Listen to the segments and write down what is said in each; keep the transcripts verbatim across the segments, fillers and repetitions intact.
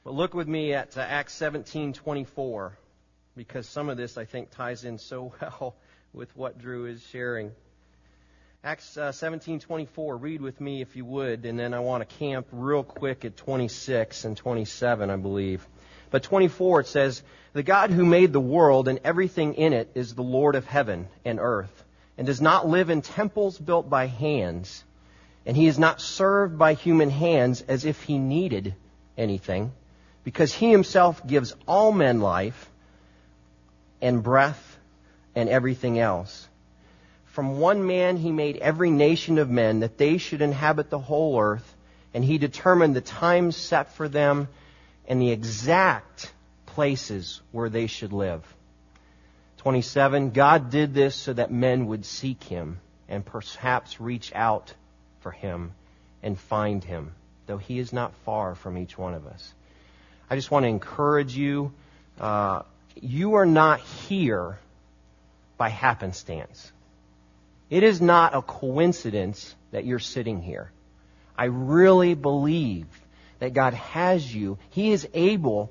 But look with me at uh, Acts seventeen twenty-four, because some of this, I think, ties in so well with what Drew is sharing. Acts uh, seventeen twenty-four, read with me if you would, and then I want to camp real quick at twenty-six and twenty-seven, I believe. But twenty-four, it says, "The God who made the world and everything in it is the Lord of heaven and earth, and does not live in temples built by hands, and he is not served by human hands as if he needed anything, because he himself gives all men life and breath and everything else. From one man he made every nation of men, that they should inhabit the whole earth, and he determined the times set for them and the exact places where they should live." twenty-seven, "God did this so that men would seek him and perhaps reach out for him and find him, though he is not far from each one of us." I just want to encourage you, uh, you are not here by happenstance. It is not a coincidence that you're sitting here. I really believe that God has you. He is able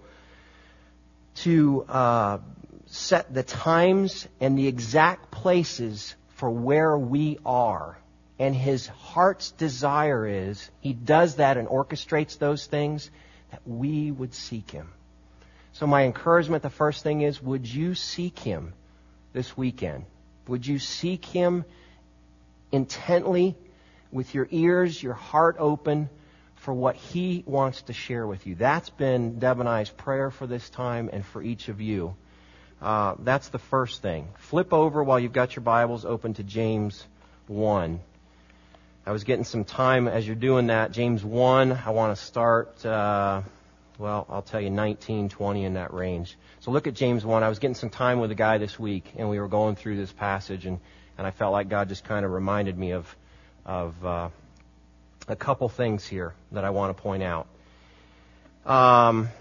to uh, set the times and the exact places for where we are. And His heart's desire is, He does that and orchestrates those things, that we would seek Him. So my encouragement, the first thing is, would you seek Him this weekend? Would you seek Him intently with your ears, your heart open for what He wants to share with you? That's been Deb and I's prayer for this time and for each of you. Uh, that's the first thing. Flip over while you've got your Bibles open to James one. I was getting some time as you're doing that. James one, I want to start, uh, well, I'll tell you nineteen, twenty in that range. So look at James one. I was getting some time with a guy this week, and we were going through this passage, and, and I felt like God just kind of reminded me of, of uh, a couple things here that I want to point out. Um,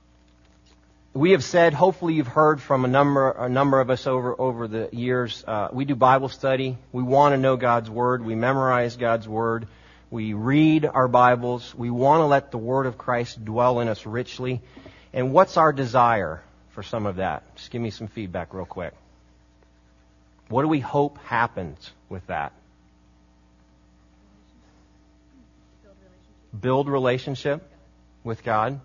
we have said, hopefully you've heard from a number a number of us over over the years, uh, we do Bible study. We want to know God's Word. We memorize God's Word. We read our Bibles. We want to let the Word of Christ dwell in us richly. And what's our desire for some of that? Just give me some feedback real quick. What do we hope happens with that? Build relationship with God.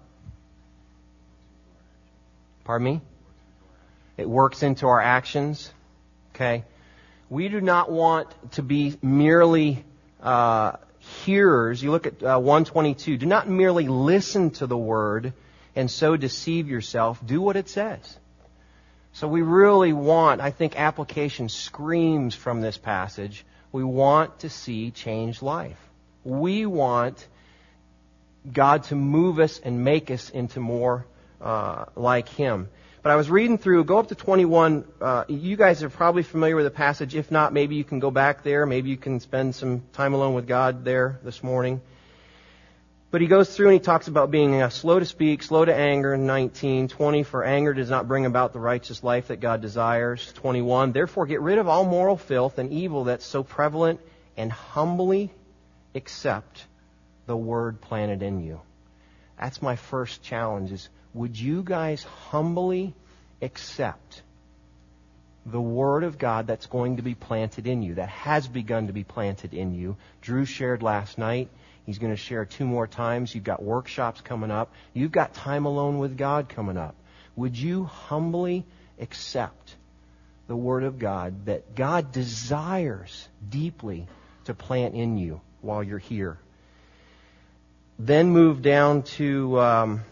Pardon me? It works into our actions. Okay? We do not want to be merely uh, hearers. You look at uh, one twenty-two. Do not merely listen to the Word and so deceive yourself. Do what it says. So we really want, I think application screams from this passage, we want to see changed life. We want God to move us and make us into more uh, like Him. But I was reading through, go up to twenty-one. Uh, you guys are probably familiar with the passage. If not, maybe you can go back there. Maybe you can spend some time alone with God there this morning. But he goes through and he talks about being uh, slow to speak, slow to anger, nineteen. twenty, for anger does not bring about the righteous life that God desires. twenty-one, therefore get rid of all moral filth and evil that's so prevalent, and humbly accept the Word planted in you. That's my first challenge is, would you guys humbly accept the Word of God that's going to be planted in you, that has begun to be planted in you? Drew shared last night. He's going to share two more times. You've got workshops coming up. You've got time alone with God coming up. Would you humbly accept the Word of God that God desires deeply to plant in you while you're here? Then move down to um,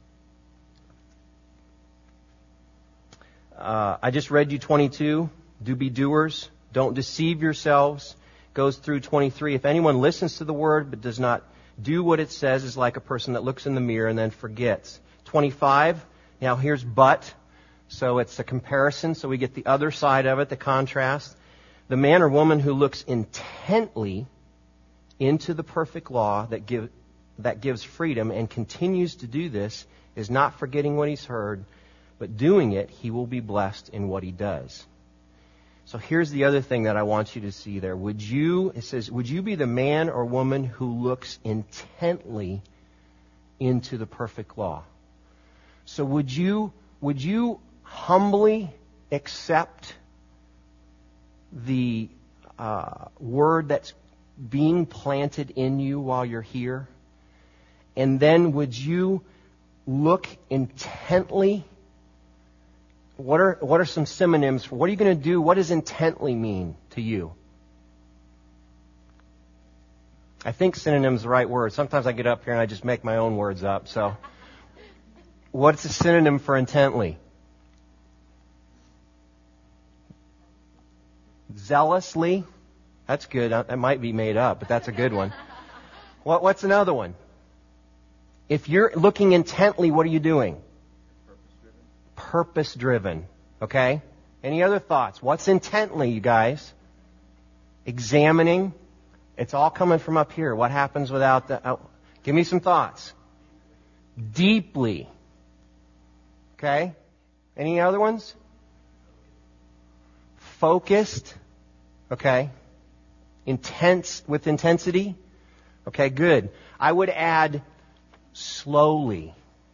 uh, I just read you twenty-two. Do be doers. Don't deceive yourselves. Goes through twenty-three. If anyone listens to the Word but does not do what it says, is like a person that looks in the mirror and then forgets. twenty-five. Now here's but. So it's a comparison. So we get the other side of it, the contrast. The man or woman who looks intently into the perfect law that give, that gives freedom and continues to do this is not forgetting what he's heard, but doing it, he will be blessed in what he does. So here's the other thing that I want you to see there. Would you, it says, would you be the man or woman who looks intently into the perfect law? So would you would you humbly accept the uh, word that's being planted in you while you're here? And then would you look intently? What are what are some synonyms for what are you going to do? What does intently mean to you? I think synonym's the right word. Sometimes I get up here and I just make my own words up. So, what's a synonym for intently? Zealously. That's good. That might be made up, but that's a good one. What, what's another one? If you're looking intently, what are you doing? Purpose-driven. Purpose-driven. Okay? Any other thoughts? What's intently, you guys? Examining. It's all coming from up here. What happens without the... Oh, give me some thoughts. Deeply. Okay? Any other ones? Focused. Okay? Intense, with intensity. Okay, good. I would add slowly.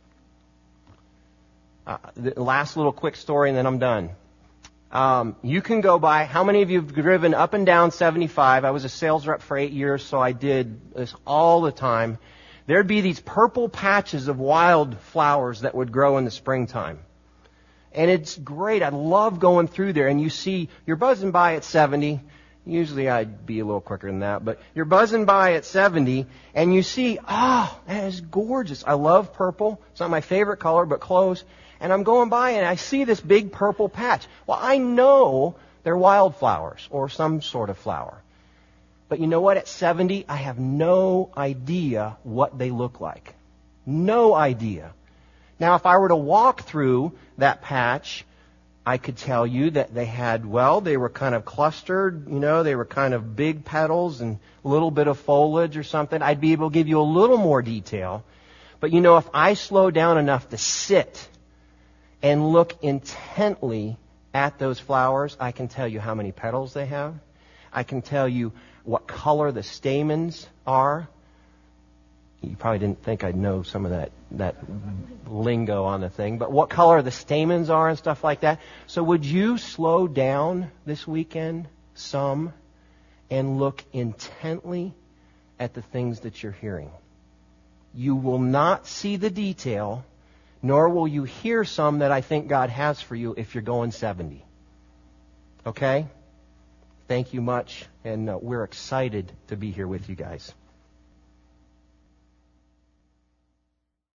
Uh, the last little quick story and then I'm done. Um, you can go by, how many of you have driven up and down seventy-five? I was a sales rep for eight years, so I did this all the time. There'd be these purple patches of wildflowers that would grow in the springtime. And it's great. I love going through there. And you see, you're buzzing by at seventy. Usually I'd be a little quicker than that. But you're buzzing by at seventy, and you see, oh, that is gorgeous. I love purple. It's not my favorite color, but close. And I'm going by, and I see this big purple patch. Well, I know they're wildflowers or some sort of flower. But you know what? At seventy, I have no idea what they look like. No idea. Now, if I were to walk through that patch, I could tell you that they had, well, they were kind of clustered, you know, they were kind of big petals and a little bit of foliage or something. I'd be able to give you a little more detail. But you know, if I slow down enough to sit and look intently at those flowers, I can tell you how many petals they have. I can tell you what color the stamens are. You probably didn't think I'd know some of that, that lingo on the thing, but what color the stamens are and stuff like that. So would you slow down this weekend some and look intently at the things that you're hearing? You will not see the detail, nor will you hear some that I think God has for you if you're going seventy. Okay? Thank you much, and uh, we're excited to be here with you guys.